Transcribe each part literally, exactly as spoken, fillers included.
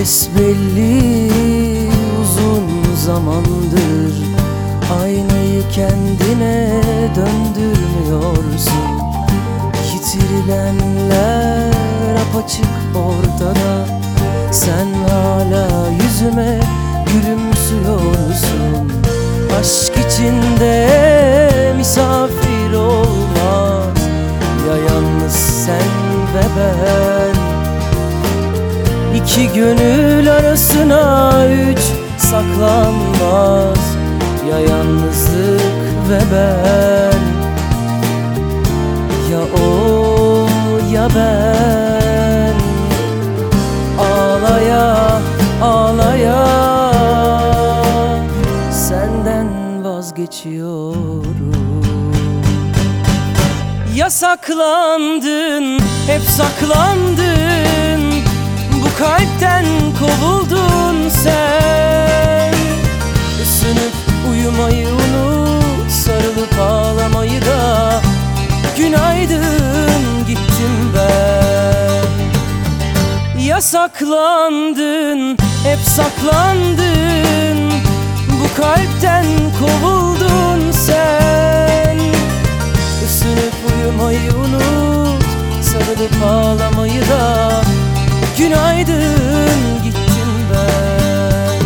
Besbelli uzun zamandır aynayı kendine döndürmüyorsun. Yitirilenler apaçık ortada, sen hala yüzüme gülümsüyorsun. Aşk içinde misafir olmaz, ya yalnız sen ve ben. İki gönül arasına üç saklanmaz, ya yalnızlık ve ben. Ya o ya ben. Ağlaya ağlaya senden vazgeçiyorum. Ya saklandın, hep saklandın, bu kalpten kovuldun sen. Isınıp uyumayı unut, sarılıp ağlamayı da. Günaydın gittim ben. Ya saklandın, hep saklandın, bu kalpten kovuldun sen. Isınıp uyumayı unut, sarılıp ağlamayı da. Günaydın gittim ben.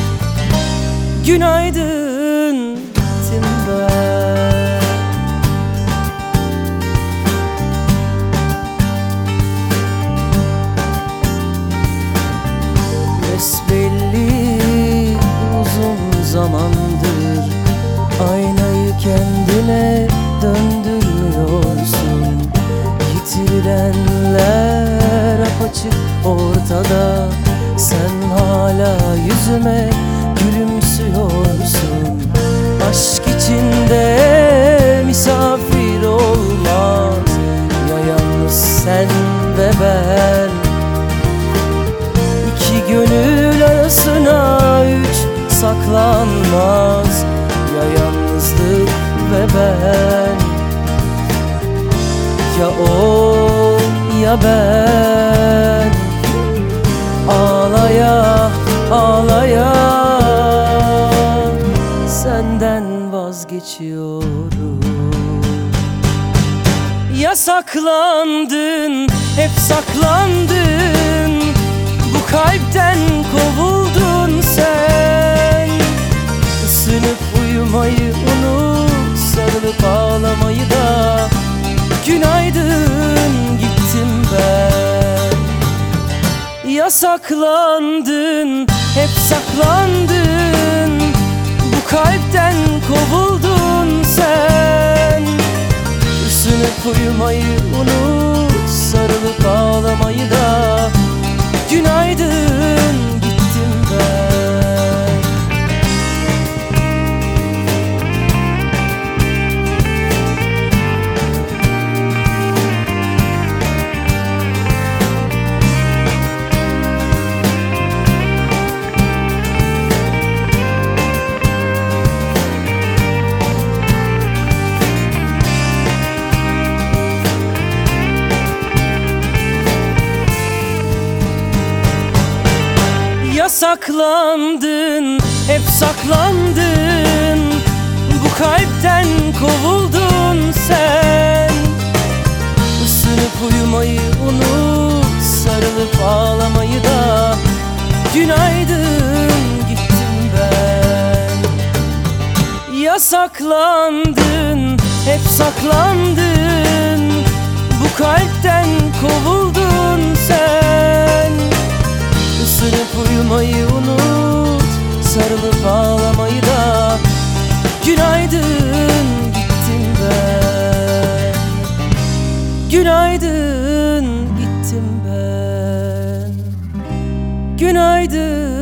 Günaydın gittim ben. Besbelli uzun zamandır aynayı kendine döndürmüyorsun. Yitirilenler apaçık ortada, sen hala yüzüme gülümsüyorsun. Aşk içinde misafir olmaz, ya yalnız sen ve ben. İki gönül arasına üç saklanmaz, ya yalnızlık ve ben. Ya o ya ben. Ağlaya ağlaya senden vazgeçiyorum. Ya saklandın, hep saklandın, bu kalpten kovuldun sen. Isınıp uyumayı unut, sarılıp ağlamayı da. Günaydın gittim ben. Ya saklandın, hep saklandın, bu kalpten kovuldun sen. Isınıp uyumayı unut, sarılıp ağlamayı da. Günaydın gittim ben. Ya saklandın, hep saklandın, bu kalpten kovuldun sen. Isınıp uyumayı unut, sarılıp ağlamayı da. Günaydın gittim ben. Ya saklandın, hep saklandın, bu kalpten kovuldun sen. Isınıp uyumayı unut, sarılıp ağlamayı da. Günaydın gittim ben. Günaydın gittim ben. Günaydın.